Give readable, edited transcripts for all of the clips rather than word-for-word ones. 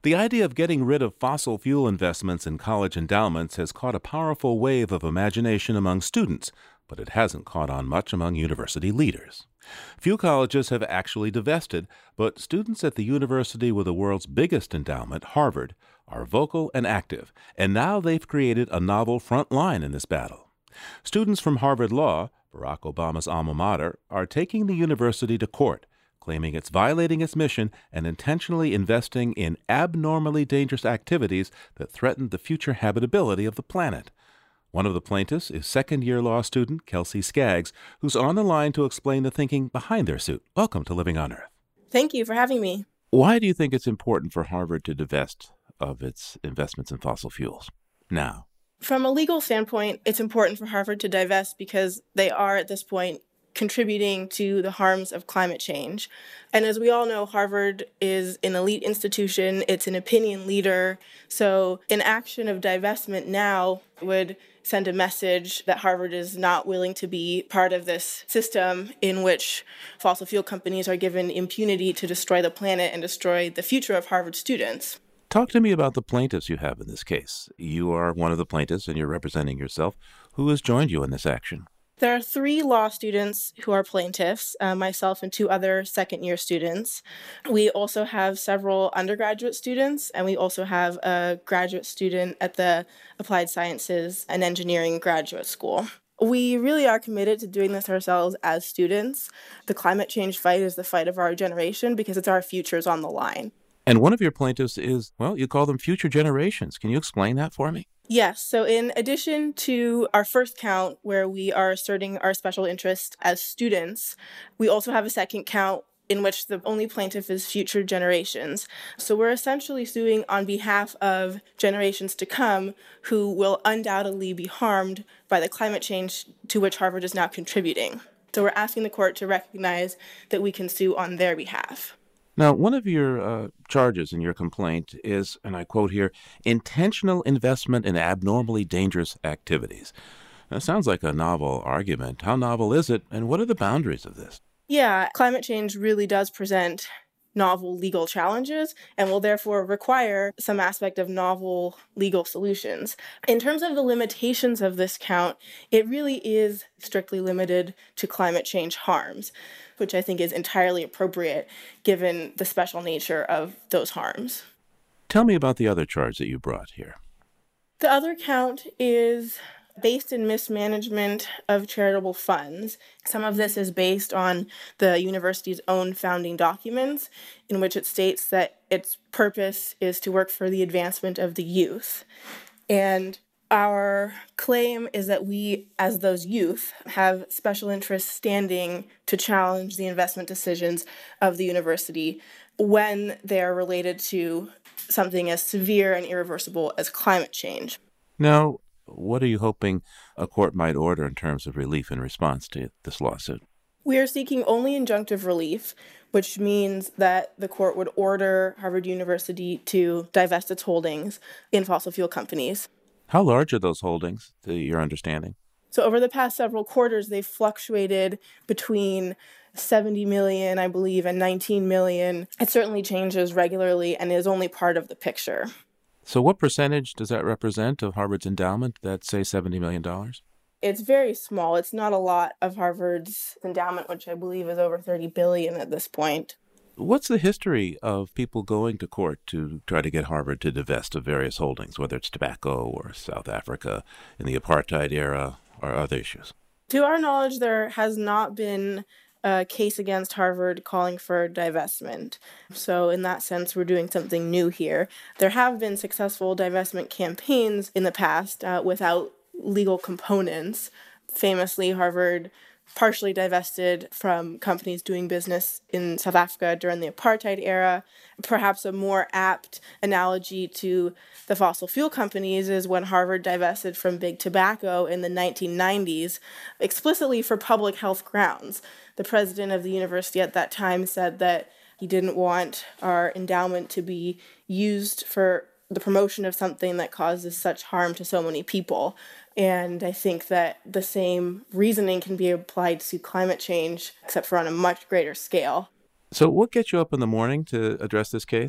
The idea of getting rid of fossil fuel investments in college endowments has caught a powerful wave of imagination among students, but it hasn't caught on much among university leaders. Few colleges have actually divested, but students at the university with the world's biggest endowment, Harvard, are vocal and active, and now they've created a novel front line in this battle. Students from Harvard Law, Barack Obama's alma mater, are taking the university to court, claiming it's violating its mission and intentionally investing in abnormally dangerous activities that threaten the future habitability of the planet. One of the plaintiffs is second-year law student Kelsey Skaggs, who's on the line to explain the thinking behind their suit. Welcome to Living on Earth. Thank you for having me. Why do you think it's important for Harvard to divest of its investments in fossil fuels now? From a legal standpoint, it's important for Harvard to divest because they are, at this point, contributing to the harms of climate change. And as we all know, Harvard is an elite institution. It's an opinion leader. So an action of divestment now would send a message that Harvard is not willing to be part of this system in which fossil fuel companies are given impunity to destroy the planet and destroy the future of Harvard students. Talk to me about the plaintiffs you have in this case. You are one of the plaintiffs and you're representing yourself. Who has joined you in this action? There are 3 law students who are plaintiffs, myself and 2 other second-year students. We also have several undergraduate students, and we also have a graduate student at the Applied Sciences and Engineering Graduate School. We really are committed to doing this ourselves as students. The climate change fight is the fight of our generation because it's our futures on the line. And one of your plaintiffs is, well, you call them future generations. Can you explain that for me? Yes. So in addition to our first count, where we are asserting our special interest as students, we also have a second count in which the only plaintiff is future generations. So we're essentially suing on behalf of generations to come who will undoubtedly be harmed by the climate change to which Harvard is now contributing. So we're asking the court to recognize that we can sue on their behalf. Now, one of your charges in your complaint is, and I quote here, intentional investment in abnormally dangerous activities. That sounds like a novel argument. How novel is it, and what are the boundaries of this? Yeah, climate change really does present novel legal challenges and will therefore require some aspect of novel legal solutions. In terms of the limitations of this count, it really is strictly limited to climate change harms, which I think is entirely appropriate given the special nature of those harms. Tell me about the other charge that you brought here. The other count is based in mismanagement of charitable funds. Some of this is based on the university's own founding documents, in which it states that its purpose is to work for the advancement of the youth. And our claim is that we, as those youth, have special interest standing to challenge the investment decisions of the university when they're related to something as severe and irreversible as climate change. Now, what are you hoping a court might order in terms of relief in response to this lawsuit? We are seeking only injunctive relief, which means that the court would order Harvard University to divest its holdings in fossil fuel companies. How large are those holdings, to your understanding? So over the past several quarters, they've fluctuated between 70 million, I believe, and 19 million. It certainly changes regularly and is only part of the picture. So what percentage does that represent of Harvard's endowment, that, say, $70 million? It's very small. It's not a lot of Harvard's endowment, which I believe is over 30 billion at this point. What's the history of people going to court to try to get Harvard to divest of various holdings, whether it's tobacco or South Africa in the apartheid era or other issues? To our knowledge, there has not been a case against Harvard calling for divestment. So in that sense, we're doing something new here. There have been successful divestment campaigns in the past without legal components. Famously, Harvard partially divested from companies doing business in South Africa during the apartheid era. Perhaps a more apt analogy to the fossil fuel companies is when Harvard divested from big tobacco in the 1990s, explicitly for public health grounds. The president of the university at that time said that he didn't want our endowment to be used for the promotion of something that causes such harm to so many people. And I think that the same reasoning can be applied to climate change, except for on a much greater scale. So what gets you up in the morning to address this case?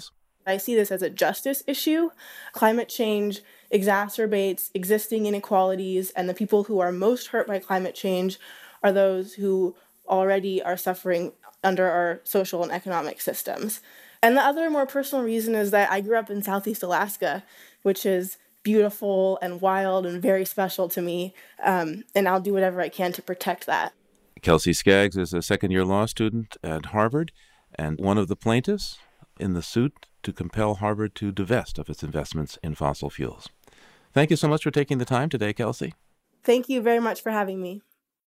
I see this as a justice issue. Climate change exacerbates existing inequalities, and the people who are most hurt by climate change are those who already are suffering under our social and economic systems. And the other more personal reason is that I grew up in Southeast Alaska, which is beautiful and wild and very special to me, and I'll do whatever I can to protect that. Kelsey Skaggs is a second-year law student at Harvard and one of the plaintiffs in the suit to compel Harvard to divest of its investments in fossil fuels. Thank you so much for taking the time today, Kelsey. Thank you very much for having me.